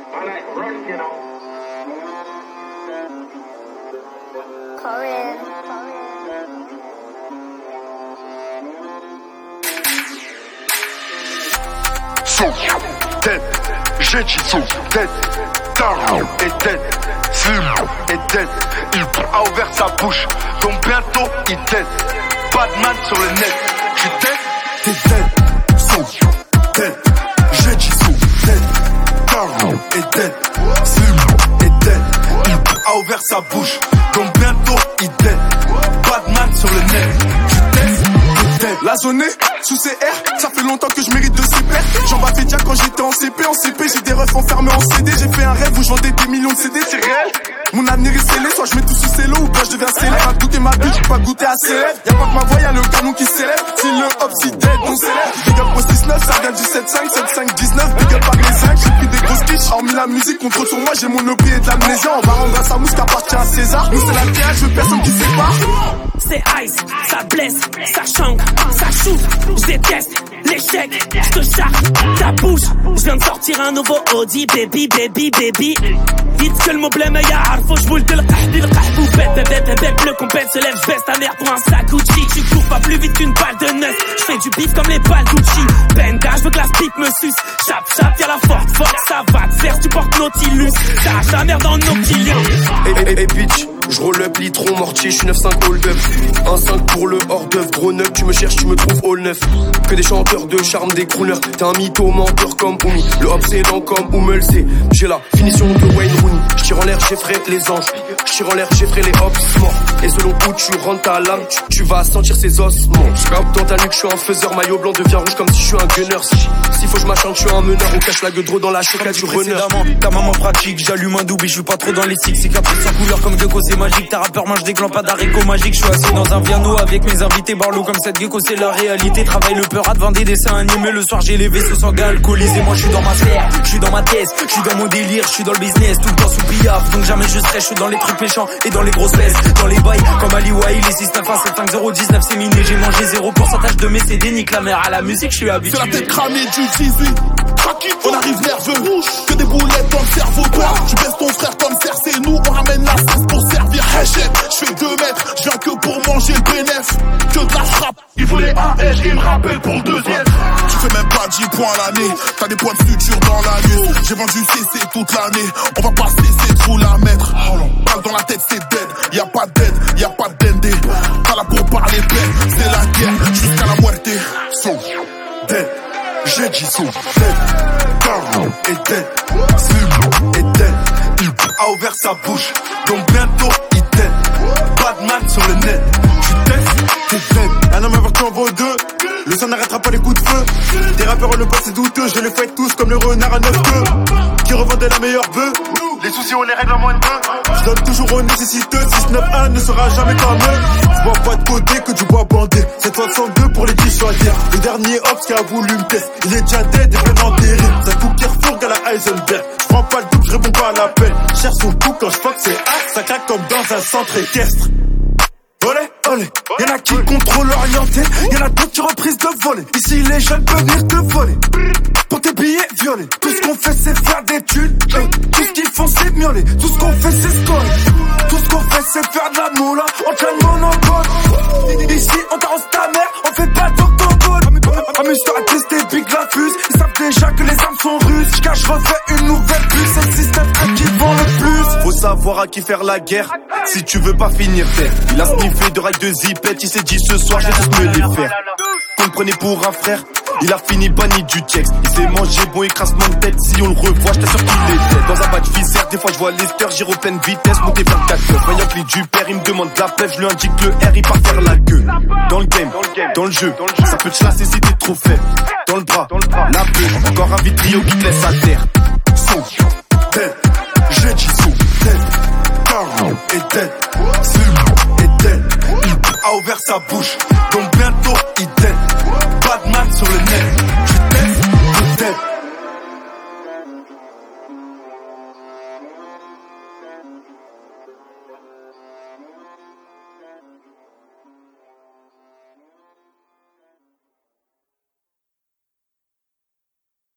Tête, j'ai dit sous tête, Taro est tête, Slim est tête, il a ouvert sa bouche, donc bientôt il tête, Batman sur le net, tu tête, t'es tête, sous tête, j'ai dit sous tête, Taro est tête, Slim est tête, il a ouvert sa bouche, donc bientôt il tête, Batman sur le net, tu tête. La zone sous CR, ça fait longtemps que je mérite de super. J'en battais déjà quand j'étais en CP. En CP, j'ai des refs enfermés en CD. J'ai fait un rêve où je vendais des millions de CD, c'est réel. Mon avenir est scellé, soit je mets tout sous cello ou bien je deviens célèbre. À goûter ma bite, j'ai pas goûté à ses lèvres. Y'a pas que ma voix, y'a le canon qui s'élève. Si le hop, si dead, on s'élève. Big up au 6-9, ça vient du 7-5, 7-5-19. Big up par les 5, j'ai pris des grosses quiches. Hormis la musique, contre sur moi, j'ai mon OP et de l'amnésia. On va rendre à sa mousse qui appartient à César. Nous c'est la terre, je veux personne qui sépare. C'est ice, ça blesse, ça change, ça shoot. Je déteste l'échec, je te charge ta bouche. Je viens de sortir un nouveau Audi, baby, baby, baby. Vite que le mot blême يعرفو جبول بالقحبي القحبو bête bleu compète se lève, baisse ta mère pour un sac Gucci. Tu cours pas plus vite qu'une balle de neuf. Je fais du beat comme les balles Gucci. Benda, je veux que la pique me suce. Chap, y'a la forte, ça va te faire, tu portes Nautilus. T'as ta mère dans nos clients. Hey bitch, je roll up litron mortier, je suis 9-5 hold up. 1-5 pour le hors d'œuvre, gros neuf, tu me cherches, tu me trouves all neuf. Que des chanteurs de charme, des crooners. T'es un mytho menteur comme Oumi. Le hop c'est lent comme Oumel, c'est. J'ai la finition de Wayne Rooney. J'tire en l'air, j'effraie les anges. J'tire en l'air, j'effraie les hops morts. Et selon où tu rentres ta lame, tu vas sentir ses ossements. J'crape dans ta nuque, j'suis un faiseur. Maillot blanc devient rouge comme si j'suis un gunner. S'il faut j'm'acharne, j'suis un meneur. On cache la gueule drôle dans la chocolat du runner. Ta maman pratique, j'allume un double et j'suis pas trop dans les six. C'est caprice sans couleur comme gecko, c'est magique. Ta rappeur mange des clans, pas d'haricots magiques. J'suis assis dans un piano avec mes invités. Barlow comme cette gecko, c'est la réalité. Travaille le peur à devant des dessins animés. Le soir j'ai les vaisseaux sanguins alcoolisés. Moi j'suis dans ma sphère, j'suis dans ma thèse, j'suis dans mon délire, j'suis dans le business, tout le temps sous piaf. Donc jamais je serai, j'suis dans les trucs méchants et dans les grosses fesses, dans les bails comme Ali Wai, les 69175 019 c'est miné. J'ai mangé 0% de mes CD, nique la mère à la musique, j'suis habitué. C'est la tête cramée du 18. On arrive nerveux, que des boulettes dans le cerveau. Toi, tu baisses ton frère comme Cersei. Nous, on ramène la sauce pour servir. Hachette, je fais 2 mètres, je viens que pour manger le bénéf. Que de la frappe, il voulait un H, il me rappelle pour le deuxième. Tu fais même pas 10 points à l'année, t'as des points de suture dans la nuit. J'ai vendu CC toute l'année, on va pas cesser de vous la mettre. Balle dans la tête, c'est dead, y'a pas d'aide, y'a pas d'endé. Pas là pour parler peine, c'est la guerre jusqu'à la muerte. So, dead. J'ai dit sous tête, Caro est tête, Slim est tête, il a ouvert sa bouche, donc bientôt il tête, Batman sur le net, tu testes, t'es tête, un homme averti en vaut 2, le sang n'arrêtera pas les coups de feu, des rappeurs le passé douteux, je les fight tous comme le renard à 9 queues, qui revendait la meilleure bœuf, les soucis on les règle en moins de 2, je donne toujours aux nécessiteux, 691 ne sera jamais comme eux, je bois pas de côté que du bois bandé, cette fois 102 pour les dissuader, le dernier Ops qui a voulu me tester, il est déjà dead et bien enterré, ça coupe Carrefour à la Heisenberg, je prends pas le double, je réponds pas à l'appel, cherche son coup quand je fuck c'est A, ça craque comme dans un centre équestre. Olé, y'en a qui contrôlent l'orienté, y'en a d'autres qui reprisent de voler. Ici les jeunes peuvent venir te voler, pour tes billets violets. Tout ce qu'on fait c'est faire des thunes, tout ce qu'ils font c'est miauler. Tout ce qu'on fait c'est scorer, tout ce qu'on fait c'est faire de la moula. On tient le monopole, ici on t'arrose ta mère, on fait pas d'octogone. Amuse-toi à tester Big la fuse, ils savent déjà que les armes sont russes. J'cache, je refais une nouvelle puce, c'est le système qui vend le plus. Faut savoir à qui faire la guerre, si tu veux pas finir tête. Il a sniffé de rails de zipette, il s'est dit ce soir je vais tous me les faire. Qu'on le prenait pour un frère, il a fini banni du texte. Il s'est mangé bon écrasement de tête, si on le revoit je t'assure qu'il est dead. Dans un badge viscère, des fois je vois Lester, giro pleine vitesse, monter 24 9. Voyant que les du père, il me demande de la plève, je lui indique le R, il part faire la queue. Dans le game, dans le jeu, ça peut te lasser si t'es trop faible. Dans le bras, la queue, encore un vitrio qui te laisse à terre. Sous, tête, j'ai dit sous, tête, Caro est tête, Slim est tête, il a ouvert sa bouche,